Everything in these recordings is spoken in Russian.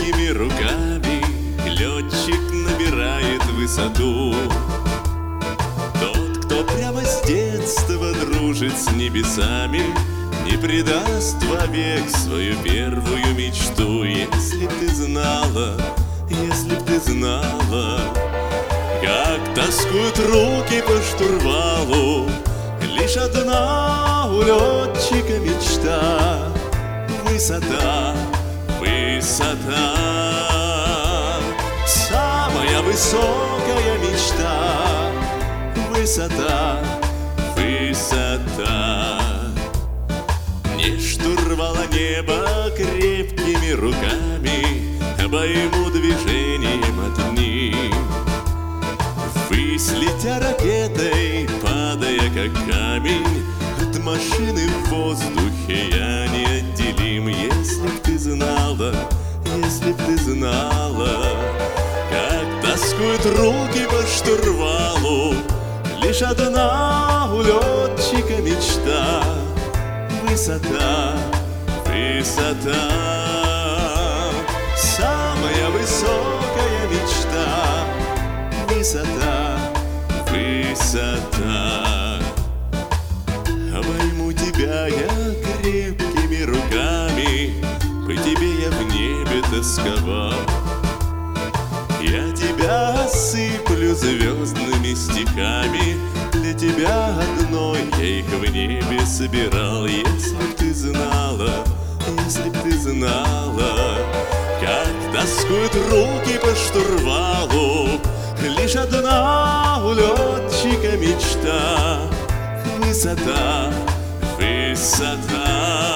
крепкими руками летчик набирает высоту. Тот, кто прямо с детства дружит с небесами, не предаст вовек свою первую мечту. Если б ты знала, если б ты знала, как тоскуют руки по штурвалу. Лишь одна у летчика мечта — высота, высота. Самая высокая мечта — высота, высота. Не штурвала небо крепкими руками, обойму движением одним. Ввысь летя ракетой, падая как камень, от машины в воздухе я неотделим. Если б ты знала, если б ты знала, как тоскуют руки по штурвалу. Лишь одна у летчика мечта — высота, высота. Самая высокая мечта — высота, высота. Обойму тебя я крепкими руками, по тебе я в небе тосковал. Я тебя осыплю звездными стихами, для тебя одной я их в небе собирал. Если б ты знала, если б ты знала, как тоскуют руки по штурвалу. Лишь одна у летчика мечта — высота, высота.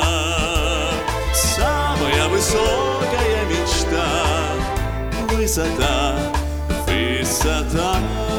Самая высокая мечта — высота, высота.